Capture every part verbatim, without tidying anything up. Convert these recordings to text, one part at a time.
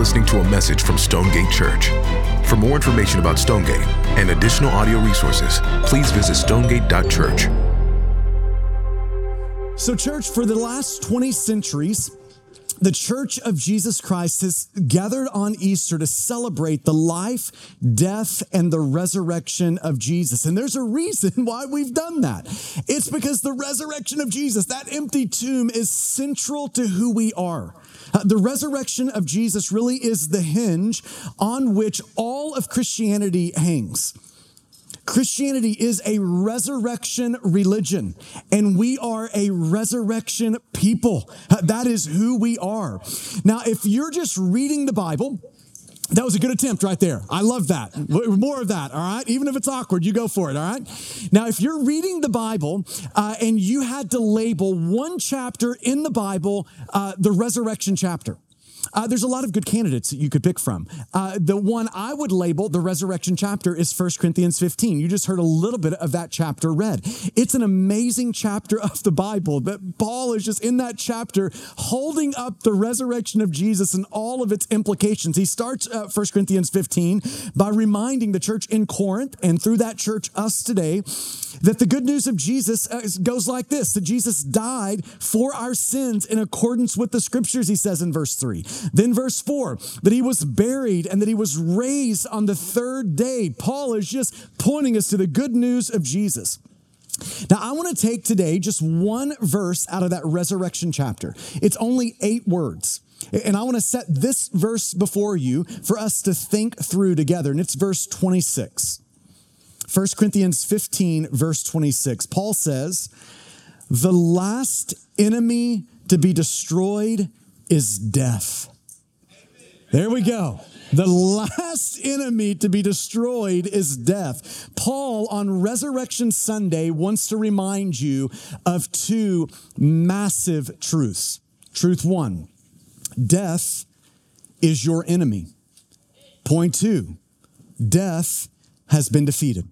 listening to a message from Stonegate Church. For more information about Stonegate and additional audio resources, please visit stonegate dot church. So, church, for the last twenty centuries, the Church of Jesus Christ has gathered on Easter to celebrate the life, death, and the resurrection of Jesus. And there's a reason why we've done that. It's because the resurrection of Jesus, that empty tomb, is central to who we are. Uh, the resurrection of Jesus really is the hinge on which all of Christianity hangs. Christianity is a resurrection religion, and we are a resurrection people. That is who we are. Now, if you're just reading the Bible, that was a good attempt right there. I love that. More of that, all right? Even if it's awkward, you go for it, all right? Now, if you're reading the Bible uh, and you had to label one chapter in the Bible uh, the resurrection chapter, Uh, there's a lot of good candidates that you could pick from. Uh, the one I would label the resurrection chapter is First Corinthians fifteen. You just heard a little bit of that chapter read. It's an amazing chapter of the Bible, but Paul is just in that chapter holding up the resurrection of Jesus and all of its implications. He starts uh, First Corinthians fifteen by reminding the church in Corinth, and through that church, us today, that the good news of Jesus uh, goes like this, that Jesus died for our sins in accordance with the scriptures, he says in verse three. Then verse four, that he was buried and that he was raised on the third day. Paul is just pointing us to the good news of Jesus. Now, I want to take today just one verse out of that resurrection chapter. It's only eight words. And I want to set this verse before you for us to think through together. And it's verse twenty-six. First Corinthians fifteen, verse twenty-six. Paul says, the last enemy to be destroyed is death. There we go. The last enemy to be destroyed is death. Paul, on Resurrection Sunday, wants to remind you of two massive truths. Truth one, death is your enemy. Point two, death has been defeated.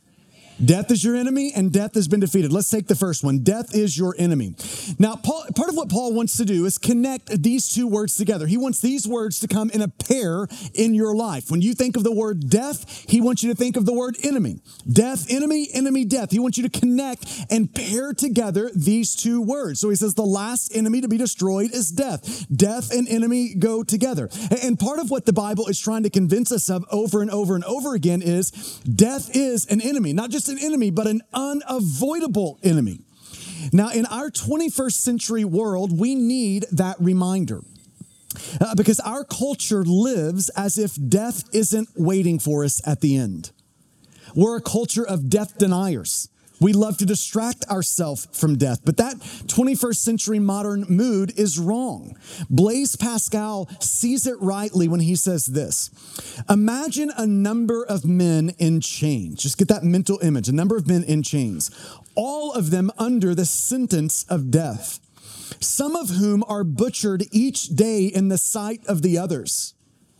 Death is your enemy, and death has been defeated. Let's take the first one. Death is your enemy. Now, Paul, part of what Paul wants to do is connect these two words together. He wants these words to come in a pair in your life. When you think of the word death, he wants you to think of the word enemy. Death, enemy, enemy, death. He wants you to connect and pair together these two words. So he says the last enemy to be destroyed is death. Death and enemy go together. And part of what the Bible is trying to convince us of over and over and over again is death is an enemy, not just an enemy, but an unavoidable enemy. Now, in our twenty-first century world, we need that reminder uh, because our culture lives as if death isn't waiting for us at the end. We're a culture of death deniers. We love to distract ourselves from death, but that twenty-first century modern mood is wrong. Blaise Pascal sees it rightly when he says this. Imagine a number of men in chains. Just get that mental image, a number of men in chains, all of them under the sentence of death, some of whom are butchered each day in the sight of the others.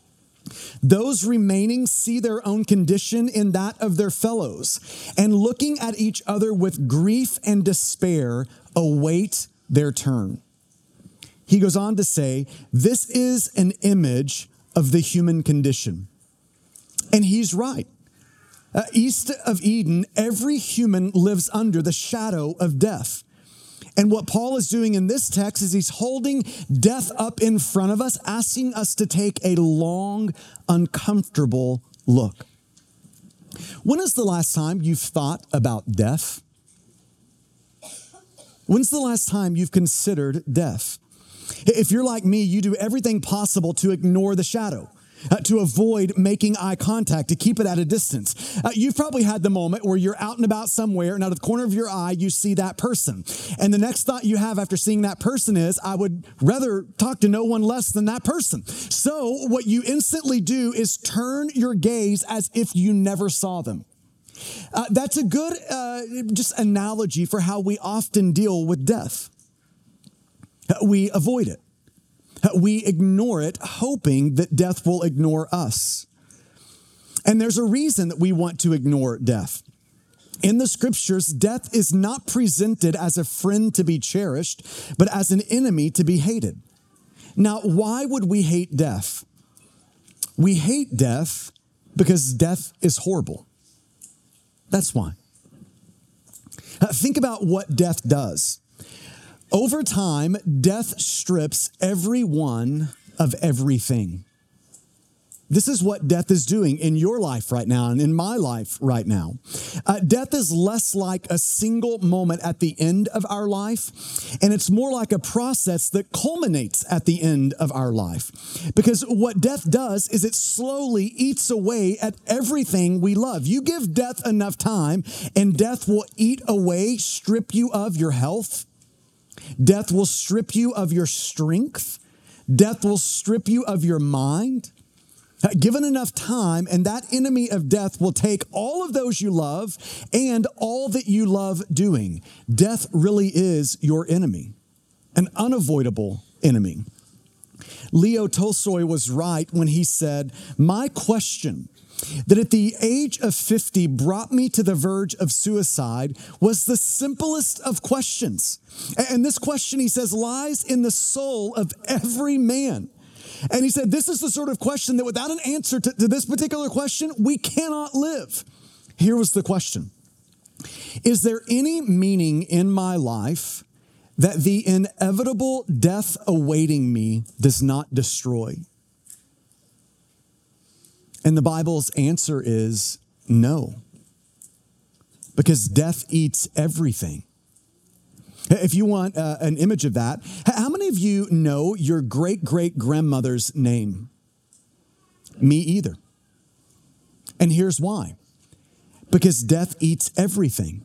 Those remaining see their own condition in that of their fellows, and looking at each other with grief and despair, await their turn. He goes on to say, this is an image of the human condition. And he's right. Uh, east of Eden, every human lives under the shadow of death. And what Paul is doing in this text is he's holding death up in front of us, asking us to take a long, uncomfortable look. When is the last time you've thought about death? When's the last time you've considered death? If you're like me, you do everything possible to ignore the shadow. Uh, to avoid making eye contact, to keep it at a distance. Uh, you've probably had the moment where you're out and about somewhere, and out of the corner of your eye, you see that person. And the next thought you have after seeing that person is, I would rather talk to no one less than that person. So what you instantly do is turn your gaze as if you never saw them. Uh, that's a good uh, just analogy for how we often deal with death. Uh, we avoid it. We ignore it, hoping that death will ignore us. And there's a reason that we want to ignore death. In the scriptures, death is not presented as a friend to be cherished, but as an enemy to be hated. Now, why would we hate death? We hate death because death is horrible. That's why. Uh, think about what death does. Over time, death strips everyone of everything. This is what death is doing in your life right now and in my life right now. Uh, death is less like a single moment at the end of our life, and it's more like a process that culminates at the end of our life. Because what death does is it slowly eats away at everything we love. You give death enough time, and death will eat away, strip you of your health. Death will strip you of your strength. Death will strip you of your mind. Given enough time, and that enemy of death will take all of those you love and all that you love doing. Death really is your enemy, an unavoidable enemy. Leo Tolstoy was right when he said, "My question that at the age of fifty brought me to the verge of suicide was the simplest of questions." And this question, he says, lies in the soul of every man. And he said, this is the sort of question that without an answer to, to this particular question, we cannot live. Here was the question. Is there any meaning in my life that the inevitable death awaiting me does not destroy? And the Bible's answer is no, because death eats everything. If you want uh, an image of that, how many of you know your great-great-grandmother's name? Me either. And here's why. Because death eats everything.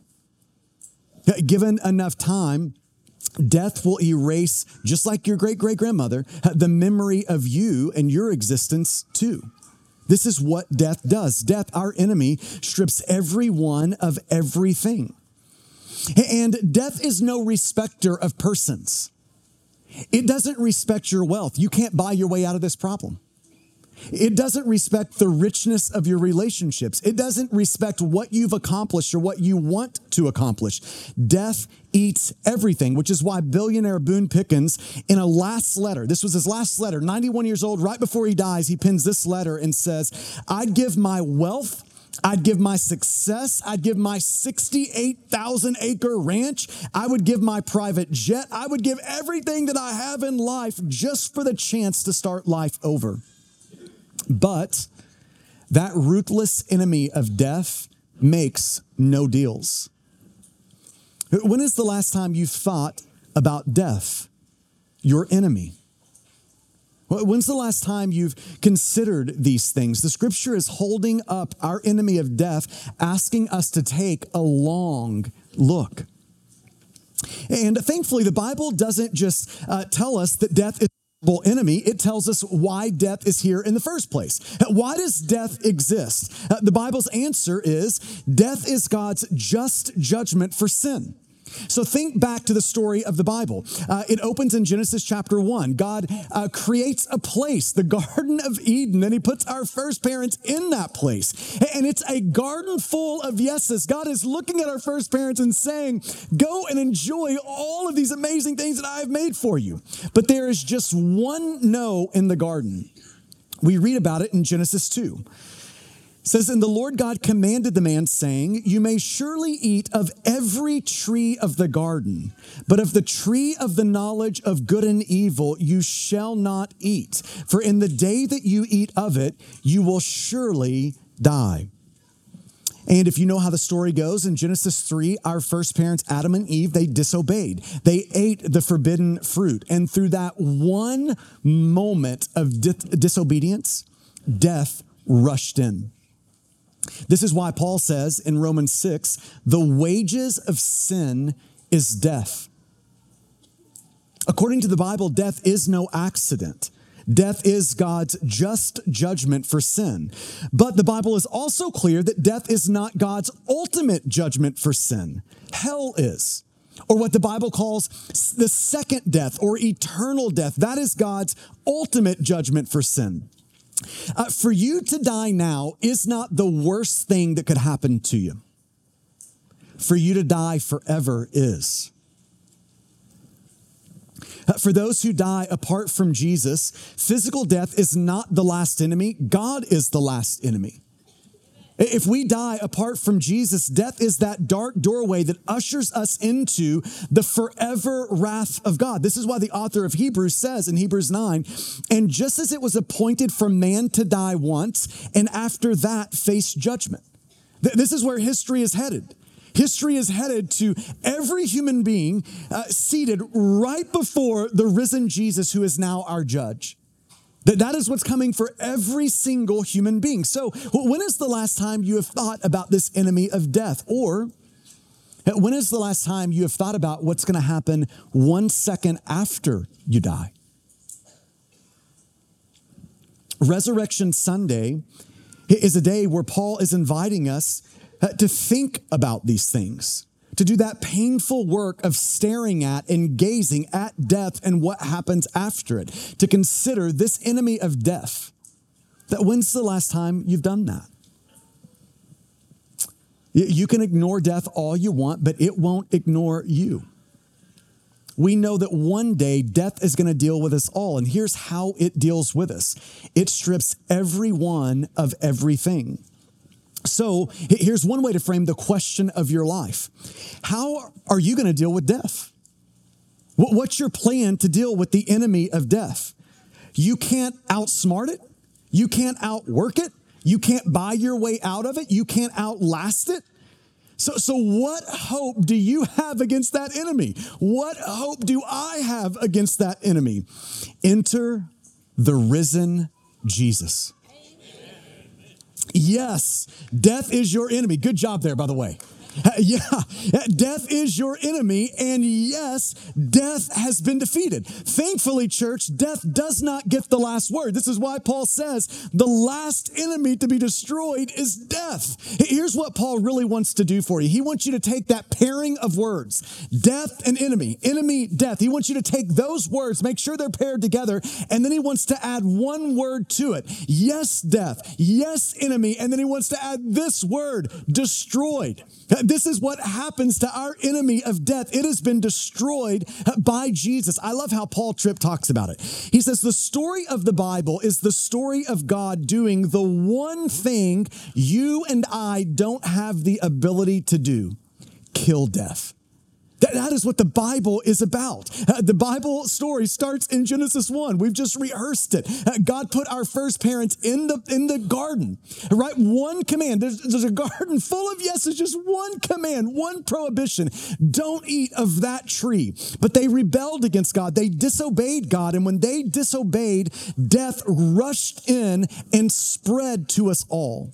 Given enough time, death will erase, just like your great-great-grandmother, the memory of you and your existence too. This is what death does. Death, our enemy, strips everyone of everything. And death is no respecter of persons. It doesn't respect your wealth. You can't buy your way out of this problem. It doesn't respect the richness of your relationships. It doesn't respect what you've accomplished or what you want to accomplish. Death eats everything, which is why billionaire Boone Pickens, in a last letter, this was his last letter, ninety-one years old, right before he dies, he pens this letter and says, "I'd give my wealth, I'd give my success, I'd give my sixty-eight thousand acre ranch, I would give my private jet, I would give everything that I have in life just for the chance to start life over." But that ruthless enemy of death makes no deals. When is the last time you thought about death, your enemy? When's the last time you've considered these things? The scripture is holding up our enemy of death, asking us to take a long look. And thankfully, the Bible doesn't just uh, tell us that death is enemy. It tells us why death is here in the first place. Why does death exist? Uh, the Bible's answer is death is God's just judgment for sin. So think back to the story of the Bible. Uh, it opens in Genesis chapter one. God uh, creates a place, the Garden of Eden, and he puts our first parents in that place. And it's a garden full of yeses. God is looking at our first parents and saying, go and enjoy all of these amazing things that I have made for you. But there is just one no in the garden. We read about it in Genesis two. It says, "And the Lord God commanded the man, saying, you may surely eat of every tree of the garden, but of the tree of the knowledge of good and evil you shall not eat. For in the day that you eat of it, you will surely die." And if you know how the story goes, in Genesis three, our first parents, Adam and Eve, they disobeyed. They ate the forbidden fruit. And through that one moment of di- disobedience, death rushed in. This is why Paul says in Romans six, the wages of sin is death. According to the Bible, death is no accident. Death is God's just judgment for sin. But the Bible is also clear that death is not God's ultimate judgment for sin. Hell is. Or what the Bible calls the second death or eternal death. That is God's ultimate judgment for sin. Uh, for you to die now is not the worst thing that could happen to you. For you to die forever is. Uh, For those who die apart from Jesus, physical death is not the last enemy. God is the last enemy. If we die apart from Jesus, death is that dark doorway that ushers us into the forever wrath of God. This is why the author of Hebrews says in Hebrews nine, and just as it was appointed for man to die once, and after that face judgment. This is where history is headed. History is headed to every human being uh, seated right before the risen Jesus, who is now our judge. That, that is what's coming for every single human being. So when is the last time you have thought about this enemy of death? Or when is the last time you have thought about what's going to happen one second after you die? Resurrection Sunday is a day where Paul is inviting us to think about these things, to do that painful work of staring at and gazing at death and what happens after it, to consider this enemy of death. That when's the last time you've done that? You can ignore death all you want, but it won't ignore you. We know that one day death is going to deal with us all, and here's how it deals with us. It strips everyone of everything. So here's one way to frame the question of your life. How are you going to deal with death? What's your plan to deal with the enemy of death? You can't outsmart it. You can't outwork it. You can't buy your way out of it. You can't outlast it. So, so what hope do you have against that enemy? What hope do I have against that enemy? Enter the risen Jesus. Yes, death is your enemy. Good job there, by the way. Yeah, death is your enemy, and yes, death has been defeated. Thankfully, church, death does not get the last word. This is why Paul says the last enemy to be destroyed is death. Here's what Paul really wants to do for you. He wants you to take that pairing of words, death and enemy, enemy, death. He wants you to take those words, make sure they're paired together, and then he wants to add one word to it. Yes, death. Yes, enemy. And then he wants to add this word, destroyed. This is what happens to our enemy of death. It has been destroyed by Jesus. I love how Paul Tripp talks about it. He says, the story of the Bible is the story of God doing the one thing you and I don't have the ability to do: kill death. That, that is what the Bible is about. Uh, the Bible story starts in Genesis one. We've just rehearsed it. Uh, God put our first parents in the in the garden, right? One command. There's, there's a garden full of yeses, just one command, one prohibition. Don't eat of that tree. But they rebelled against God. They disobeyed God. And when they disobeyed, death rushed in and spread to us all.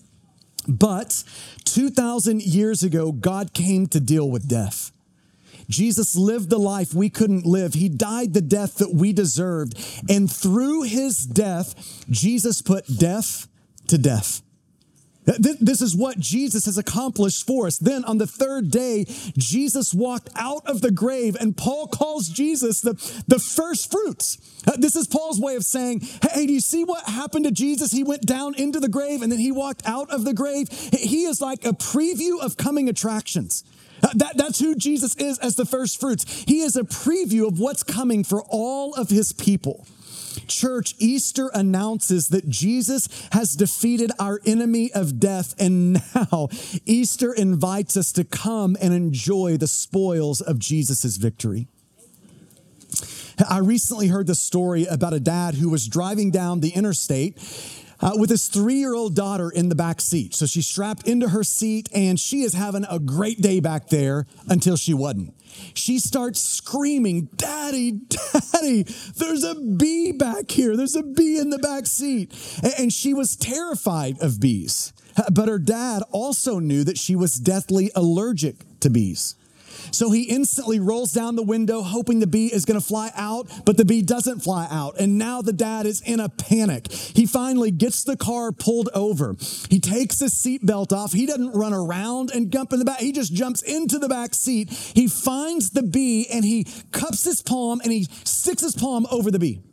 But two thousand years ago, God came to deal with death. Jesus lived the life we couldn't live. He died the death that we deserved. And through his death, Jesus put death to death. This is what Jesus has accomplished for us. Then on the third day, Jesus walked out of the grave, and Paul calls Jesus the, the first fruits. This is Paul's way of saying, hey, do you see what happened to Jesus? He went down into the grave and then he walked out of the grave. He is like a preview of coming attractions. That, that's who Jesus is as the first fruits. He is a preview of what's coming for all of his people. Church, Easter announces that Jesus has defeated our enemy of death, and now Easter invites us to come and enjoy the spoils of Jesus' victory. I recently heard the story about a dad who was driving down the interstate Uh, with his three-year-old daughter in the back seat. So she's strapped into her seat, and she is having a great day back there until she wasn't. She starts screaming, "Daddy, Daddy, there's a bee back here. There's a bee in the back seat." And she was terrified of bees. But her dad also knew that she was deathly allergic to bees. So he instantly rolls down the window, hoping the bee is going to fly out, but the bee doesn't fly out. And now the dad is in a panic. He finally gets the car pulled over. He takes his seatbelt off. He doesn't run around and jump in the back. He just jumps into the back seat. He finds the bee and he cups his palm and he sticks his palm over the bee.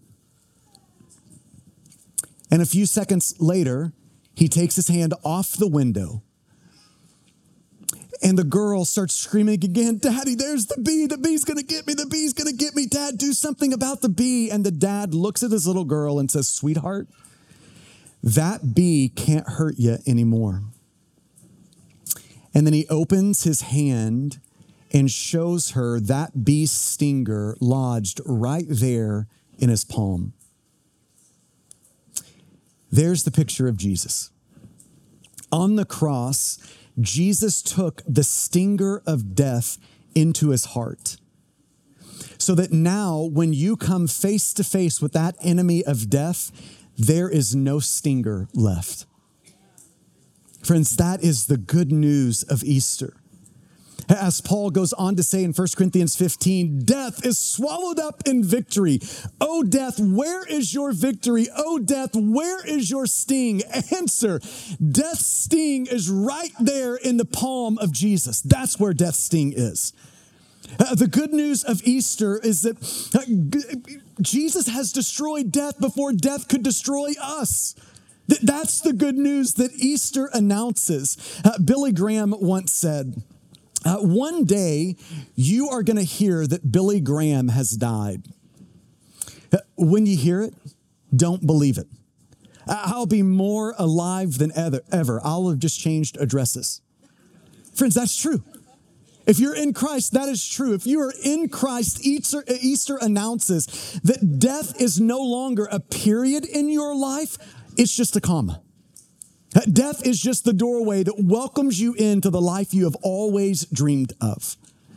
And a few seconds later, he takes his hand off the window. And the girl starts screaming again, Daddy, there's the bee. The bee's going to get me. The bee's going to get me. Dad, do something about the bee. And the dad looks at his little girl and says, sweetheart, that bee can't hurt you anymore. And then he opens his hand and shows her that bee stinger lodged right there in his palm. There's the picture of Jesus. On the cross, Jesus took the stinger of death into his heart, so that now when you come face to face with that enemy of death, there is no stinger left. Friends, that is the good news of Easter. As Paul goes on to say in First Corinthians fifteen, death is swallowed up in victory. Oh, death, where is your victory? Oh, death, where is your sting? Answer, death's sting is right there in the palm of Jesus. That's where death's sting is. Uh, the good news of Easter is that uh, Jesus has destroyed death before death could destroy us. Th- that's the good news that Easter announces. Uh, Billy Graham once said, Uh, one day, you are going to hear that Billy Graham has died. Uh, when you hear it, don't believe it. Uh, I'll be more alive than ever, ever. I'll have just changed addresses. Friends, that's true. If you're in Christ, that is true. If you are in Christ, Easter, Easter announces that death is no longer a period in your life. It's just a comma. Death is just the doorway that welcomes you into the life you have always dreamed of.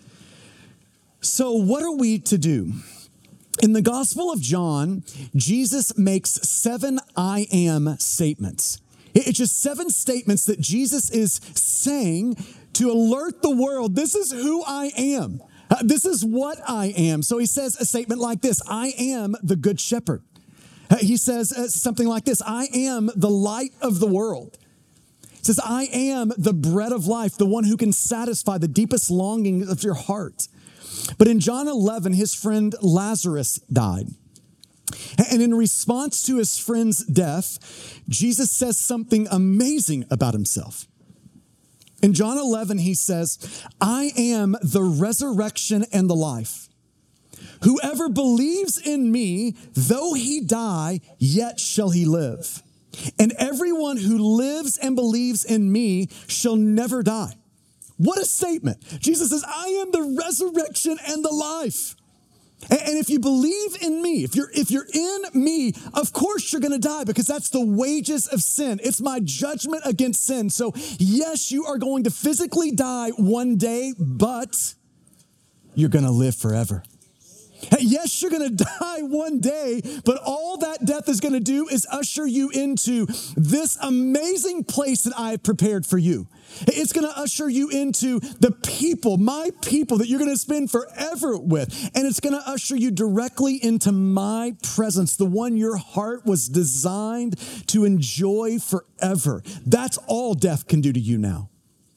So what are we to do? In the Gospel of John, Jesus makes seven I am statements. It's just seven statements that Jesus is saying to alert the world, this is who I am. Uh, this is what I am. So he says a statement like this, I am the good shepherd. He says uh, something like this, I am the light of the world. He says, I am the bread of life, the one who can satisfy the deepest longing of your heart. But in John eleven, his friend Lazarus died. And in response to his friend's death, Jesus says something amazing about himself. In John eleven, he says, I am the resurrection and the life. Whoever believes in me, though he die, yet shall he live. And everyone who lives and believes in me shall never die. What a statement. Jesus says, I am the resurrection and the life. And if you believe in me, if you're, if you're in me, of course you're going to die because that's the wages of sin. It's my judgment against sin. So yes, you are going to physically die one day, but you're going to live forever. Yes, you're going to die one day, but all that death is going to do is usher you into this amazing place that I have prepared for you. It's going to usher you into the people, my people that you're going to spend forever with. And it's going to usher you directly into my presence, the one your heart was designed to enjoy forever. That's all death can do to you now.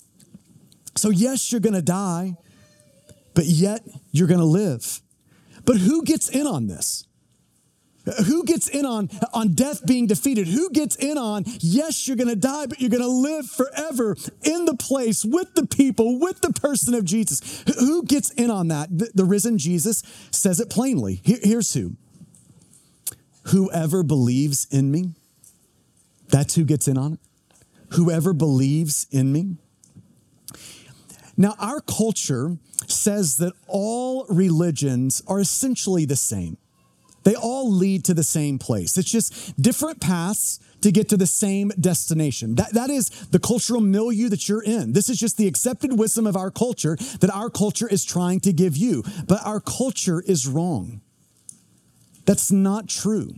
So yes, you're going to die, but yet you're going to live. But who gets in on this? Who gets in on, on death being defeated? Who gets in on, yes, you're going to die, but you're going to live forever in the place with the people, with the person of Jesus? Who gets in on that? The, the risen Jesus says it plainly. Here, here's who. Whoever believes in me, that's who gets in on it. Whoever believes in me. Now, our culture says that all religions are essentially the same. They all lead to the same place. It's just different paths to get to the same destination. That, that is the cultural milieu that you're in. This is just the accepted wisdom of our culture that our culture is trying to give you. But our culture is wrong. That's not true.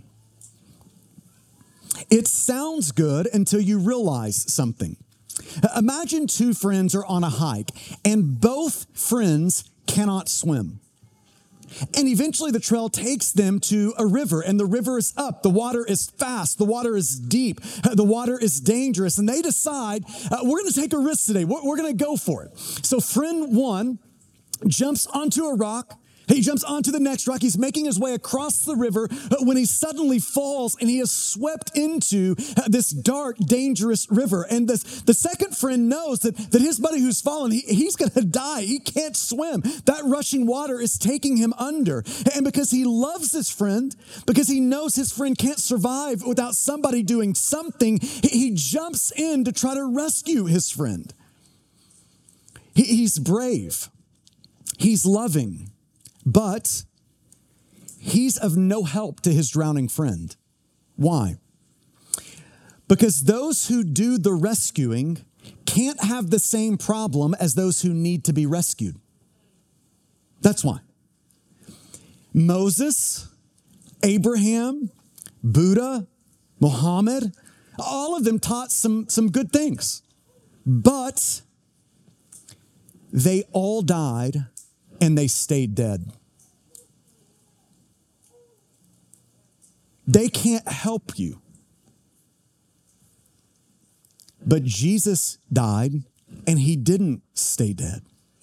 It sounds good until you realize something. Imagine two friends are on a hike and both friends cannot swim. And eventually the trail takes them to a river, and the river is up. The water is fast. The water is deep. The water is dangerous. And they decide, uh, we're going to take a risk today. We're, we're going to go for it. So friend one jumps onto a rock, He jumps onto the next rock. He's making his way across the river when he suddenly falls and he is swept into this dark, dangerous river. And this, the second friend knows that, that his buddy who's fallen, he, he's going to die. He can't swim. That rushing water is taking him under. And because he loves his friend, because he knows his friend can't survive without somebody doing something, he, he jumps in to try to rescue his friend. He, he's brave. He's loving. But he's of no help to his drowning friend. Why? Because those who do the rescuing can't have the same problem as those who need to be rescued. That's why. Moses, Abraham, Buddha, Muhammad, all of them taught some, some good things. But they all died and they stayed dead. They can't help you. But Jesus died and he didn't stay dead.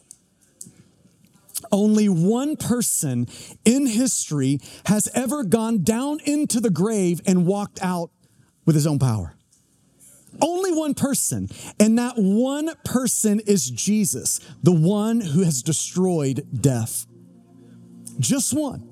Only one person in history has ever gone down into the grave and walked out with his own power. Only one person. And that one person is Jesus, the one who has destroyed death. Just one.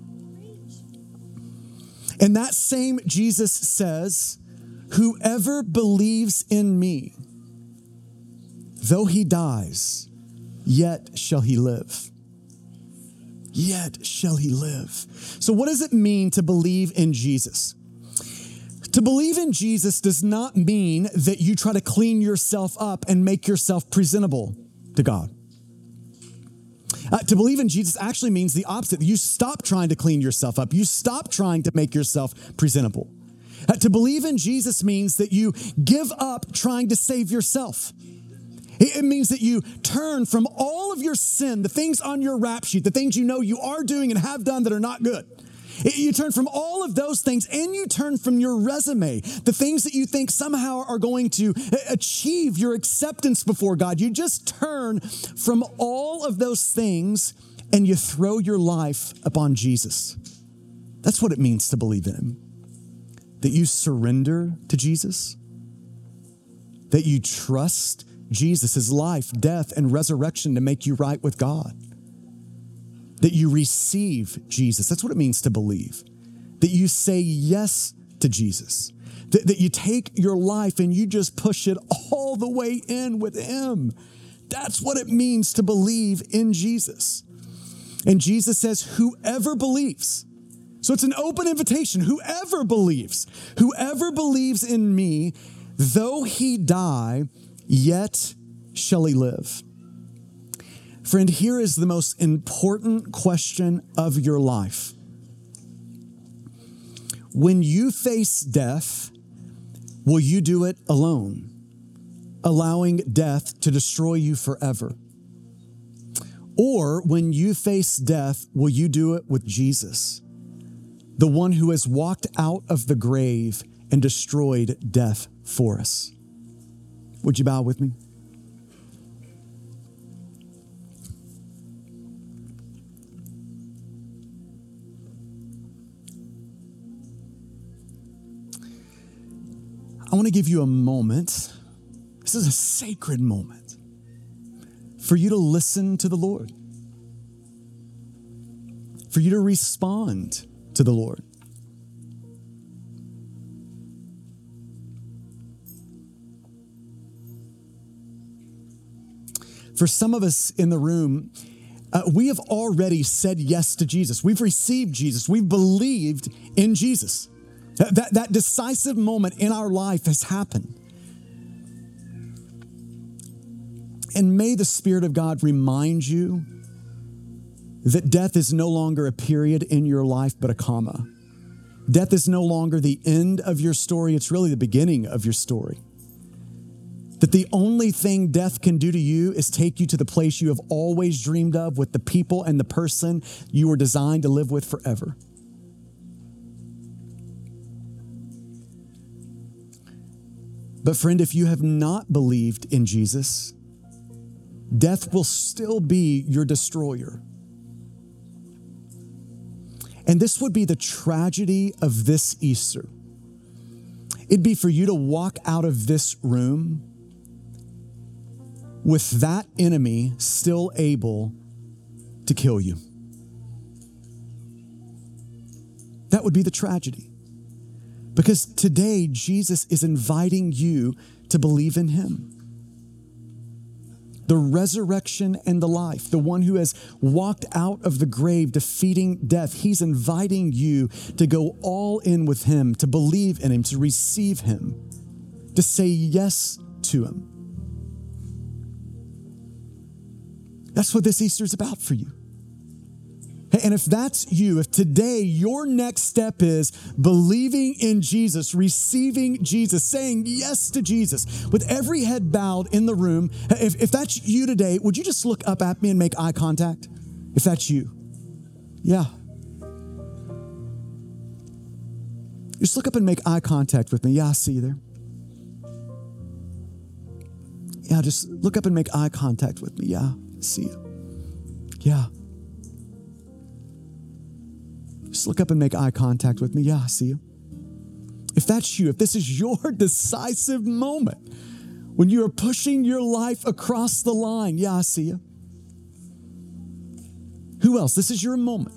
And that same Jesus says, whoever believes in me, though he dies, yet shall he live. Yet shall he live. So what does it mean to believe in Jesus? To believe in Jesus does not mean that you try to clean yourself up and make yourself presentable to God. Uh, to believe in Jesus actually means the opposite. You stop trying to clean yourself up. You stop trying to make yourself presentable. Uh, to believe in Jesus means that you give up trying to save yourself. It, it means that you turn from all of your sin, the things on your rap sheet, the things you know you are doing and have done that are not good. You turn from all of those things and you turn from your resume, the things that you think somehow are going to achieve your acceptance before God. You just turn from all of those things and you throw your life upon Jesus. That's what it means to believe in him. That you surrender to Jesus. That you trust Jesus' life, death, and resurrection to make you right with God. That you receive Jesus. That's what it means to believe. That you say yes to Jesus. That, that you take your life and you just push it all the way in with him. That's what it means to believe in Jesus. And Jesus says, whoever believes. So it's an open invitation. Whoever believes. Whoever believes in me, though he die, yet shall he live. Friend, here is the most important question of your life. When you face death, will you do it alone, allowing death to destroy you forever? Or when you face death, will you do it with Jesus, the one who has walked out of the grave and destroyed death for us? Would you bow with me? I want to give you a moment. This is a sacred moment for you to listen to the Lord, for you to respond to the Lord. For some of us in the room, uh, we have already said yes to Jesus. We've received Jesus. We've believed in Jesus. That, that, that decisive moment in our life has happened. And may the Spirit of God remind you that death is no longer a period in your life, but a comma. Death is no longer the end of your story. It's really the beginning of your story. That the only thing death can do to you is take you to the place you have always dreamed of with the people and the person you were designed to live with forever. But friend, if you have not believed in Jesus, death will still be your destroyer. And this would be the tragedy of this Easter. It'd be for you to walk out of this room with that enemy still able to kill you. That would be the tragedy. Because today, Jesus is inviting you to believe in him. The resurrection and the life, the one who has walked out of the grave, defeating death. He's inviting you to go all in with him, to believe in him, to receive him, to say yes to him. That's what this Easter is about for you. And if that's you, if today your next step is believing in Jesus, receiving Jesus, saying yes to Jesus, with every head bowed in the room, if, if that's you today, would you just look up at me and make eye contact? If that's you. Yeah. Just look up and make eye contact with me. Yeah, I see you there. Yeah, just look up and make eye contact with me. Yeah, I see you. Yeah. Just look up and make eye contact with me. Yeah, I see you. If that's you, if this is your decisive moment, when you are pushing your life across the line, yeah, I see you. Who else? This is your moment.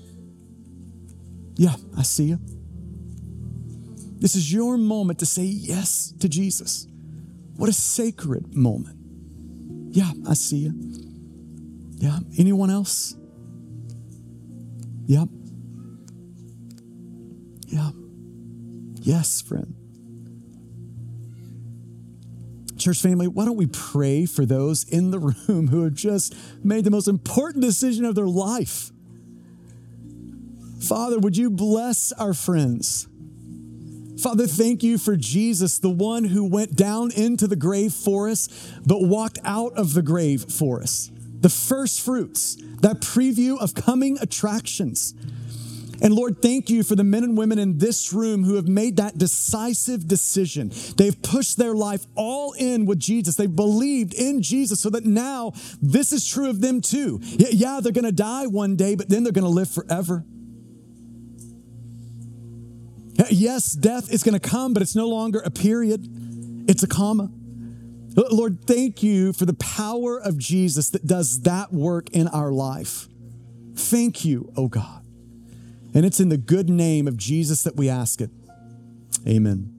Yeah, I see you. This is your moment to say yes to Jesus. What a sacred moment. Yeah, I see you. Yeah, anyone else? Yeah. Yeah. Yes, friend. Church family, why don't we pray for those in the room who have just made the most important decision of their life? Father, would you bless our friends? Father, thank you for Jesus, the one who went down into the grave for us, but walked out of the grave for us. The first fruits, that preview of coming attractions. And Lord, thank you for the men and women in this room who have made that decisive decision. They've pushed their life all in with Jesus. They've believed in Jesus so that now this is true of them too. Yeah, they're going to die one day, but then they're going to live forever. Yes, death is going to come, but it's no longer a period. It's a comma. Lord, thank you for the power of Jesus that does that work in our life. Thank you, oh God. And it's in the good name of Jesus that we ask it. Amen.